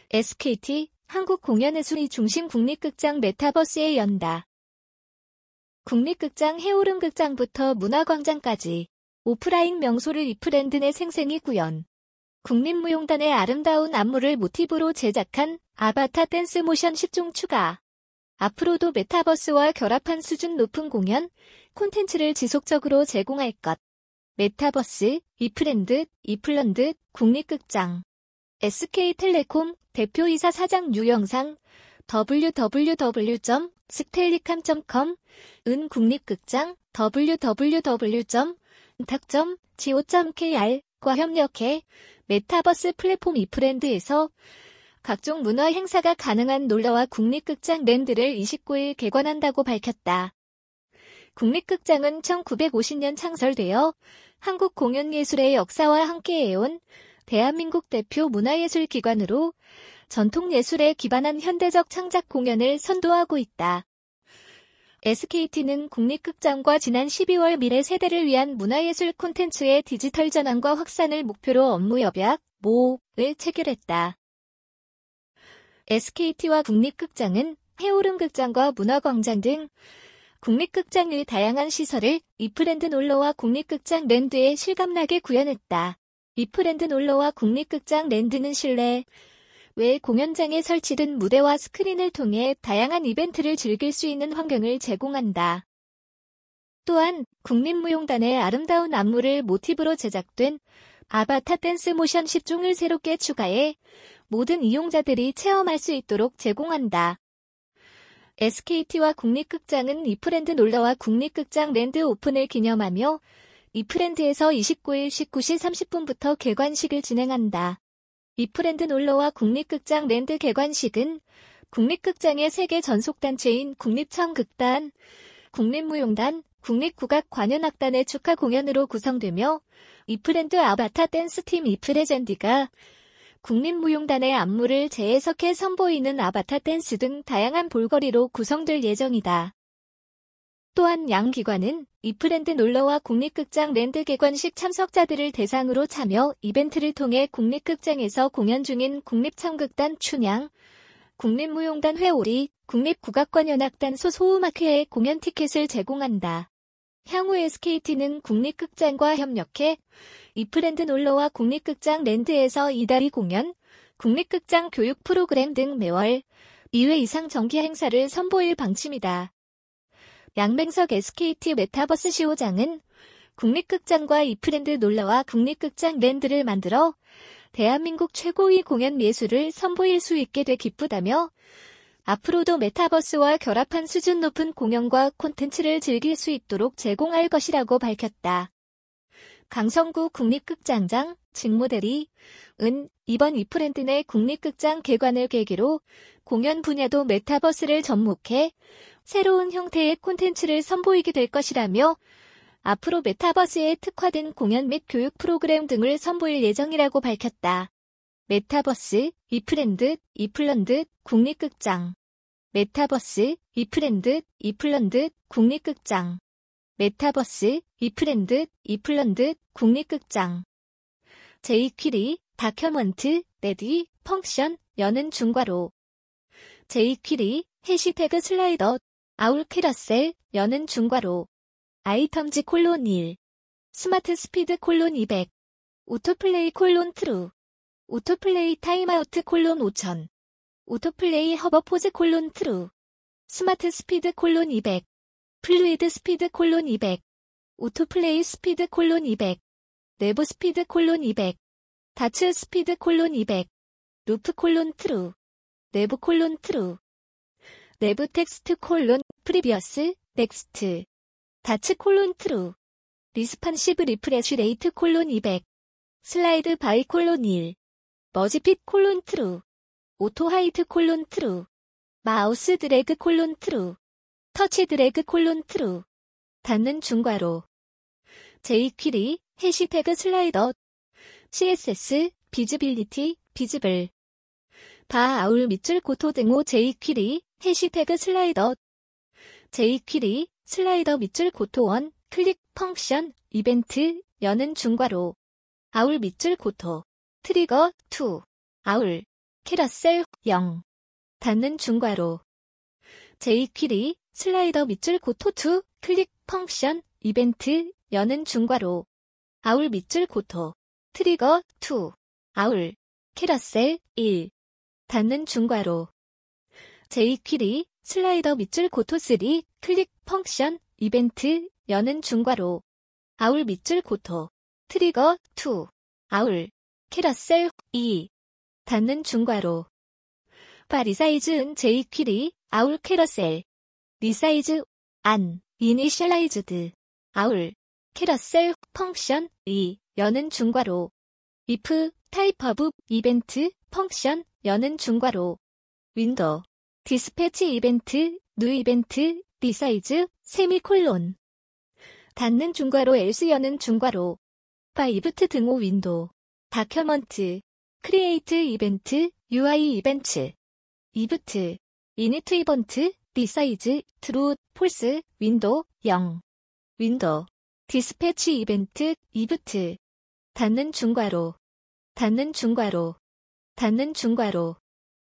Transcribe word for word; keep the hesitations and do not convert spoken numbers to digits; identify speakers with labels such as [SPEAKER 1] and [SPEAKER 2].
[SPEAKER 1] 에스케이티, 한국공연예술이 중심 국립극장 메타버스에 연다. 국립극장 해오름극장부터 문화광장까지 오프라인 명소를 이프랜드 내 생생히 구현. 국립무용단의 아름다운 안무를 모티브로 제작한 아바타 댄스 모션 십 종 추가. 앞으로도 메타버스와 결합한 수준 높은 공연, 콘텐츠를 지속적으로 제공할 것. 메타버스, 이프랜드, 이플런드, 국립극장. 에스케이텔레콤 대표이사 사장 유영상, 더블유 더블유 더블유 점 스텔리캄 점 컴, 은 국립극장, 더블유 더블유 더블유 점 닥 점 지오 점 케이알과 협력해 메타버스 플랫폼 이프랜드에서 각종 문화 행사가 가능한 놀러와 국립극장 랜드를 이십구 일 개관한다고 밝혔다. 국립극장은 천구백오십 년 창설되어 한국 공연예술의 역사와 함께해온 대한민국 대표 문화예술기관으로 전통예술에 기반한 현대적 창작 공연을 선도하고 있다. 에스케이티는 국립극장과 지난 십이월 미래 세대를 위한 문화예술 콘텐츠의 디지털 전환과 확산을 목표로 업무 협약, 모를 체결했다. 에스케이티와 국립극장은 해오름극장과 문화광장 등 국립극장의 다양한 시설을 이프랜드 놀러와 국립극장 랜드에 실감나게 구현했다. 이프랜드 놀러와 국립극장 랜드는 실내, 외 공연장에 설치된 무대와 스크린을 통해 다양한 이벤트를 즐길 수 있는 환경을 제공한다. 또한 국립무용단의 아름다운 안무를 모티브로 제작된 아바타 댄스 모션 십 종을 새롭게 추가해 모든 이용자들이 체험할 수 있도록 제공한다. 에스케이티와 국립극장은 이프랜드 놀러와 국립극장 랜드 오픈을 기념하며 이프랜드에서 이십구 일 십구 시 삼십 분부터 개관식을 진행한다. 이프랜드 놀러와 국립극장 랜드 개관식은 국립극장의 세계 전속단체인 국립청극단, 국립무용단, 국립국악관현악단의 축하 공연으로 구성되며 이프랜드 아바타 댄스팀 이프레젠디가 국립무용단의 안무를 재해석해 선보이는 아바타 댄스 등 다양한 볼거리로 구성될 예정이다. 또한 양 기관은 이프랜드 놀러와 국립극장 랜드 개관식 참석자들을 대상으로 참여 이벤트를 통해 국립극장에서 공연 중인 국립청극단 춘향, 국립무용단 회오리, 국립국악관현악단 소소음악회의 공연 티켓을 제공한다. 향후 에스케이티는 국립극장과 협력해 이프랜드 놀러와 국립극장 랜드에서 이달이 공연, 국립극장 교육 프로그램 등 매월 이 회 이상 정기 행사를 선보일 방침이다. 양맹석 에스케이티 메타버스 시오장은 국립극장과 이프랜드 놀러와 국립극장 랜드를 만들어 대한민국 최고의 공연 예술을 선보일 수 있게 돼 기쁘다며 앞으로도 메타버스와 결합한 수준 높은 공연과 콘텐츠를 즐길 수 있도록 제공할 것이라고 밝혔다. 강성구 국립극장장 직무대리 은 이번 이프랜드 내 국립극장 개관을 계기로 공연 분야도 메타버스를 접목해 새로운 형태의 콘텐츠를 선보이게 될 것이라며 앞으로 메타버스에 특화된 공연 및 교육 프로그램 등을 선보일 예정이라고 밝혔다. 메타버스, 이프랜드, 이플런드, 국립극장. 메타버스, 이프랜드, 이플런드, 국립극장. 메타버스, 이프랜드, 이플런드, 국립극장. 제이퀴리, 다큐먼트, 레디, 펑션, 여는 중괄호. 제이퀴리, 해시태그 슬라이더, 아울 캐러셀, 여는 중괄호. 아이텀즈 콜론 일. 스마트 스피드 콜론 이백. 오토플레이 콜론 트루. 오토플레이 타임아우트 콜론 오천. 오토플레이 허버포즈 콜론 트루. 스마트 스피드 콜론 이백. 플루이드 스피드 콜론 이백. 오토플레이 스피드 콜론 이백. 내부 스피드 콜론 이백. 다츠 스피드 콜론 이백. 루프 콜론 트루. 내부 콜론 트루. 내부 텍스트 콜론 프리비어스 넥스트. 다츠 콜론 트루. 리스판시브 리프레쉬 레이트 콜론 이백. 슬라이드 바이 콜론 일. 머지핏 콜론 트루. 오토 하이트 콜론 트루. 마우스 드래그 콜론 트루. 터치 드래그 콜론 트루. 닫는 중괄호. 제이퀴리, 해시태그 슬라이더. 씨에스에스, 비즈빌리티, 비즈블. 바 아울 밑줄 고토 등호 제이퀴리, 해시태그 슬라이더. 제이퀴리, 슬라이더 밑줄 고토 원, 클릭 펑션, 이벤트, 여는 중괄호. 아울 밑줄 고토. 트리거, 투. 아울. 캐러셀 영. 닫는 중괄호. jQuery 슬라이더 밑줄 고토 투 클릭 펑션 이벤트 여는 중괄호. 아울 밑줄 고토 트리거 투 아울 캐러셀 일. 닫는 중괄호. jQuery 슬라이더 밑줄 고토 쓰리 클릭 펑션 이벤트 여는 중괄호. 아울 밑줄 고토 트리거 투 아울 캐러셀 이. 닫는 중괄호. 파리사이즈은 jQuery 아울 캐러셀 리사이즈 안 이니셜라이즈드 아울 캐러셀 펑션 이 여는 중괄호. if 타입 오브 이벤트 펑션 여는 중괄호. 윈도우 디스패치 이벤트 뉴 이벤트 리사이즈 세미콜론. 닫는 중괄호 else 여는 중괄호. 파이브트 등호 윈도우 다큐먼트 크리에이트 이벤트 유아이 이벤트 이브트 이니트 이번트 리사이즈 트루 폴스 윈도우 영. 윈도우 디스패치 이벤트 이브트. 닫는 중괄호. 닫는 중괄호. 닫는 중괄호.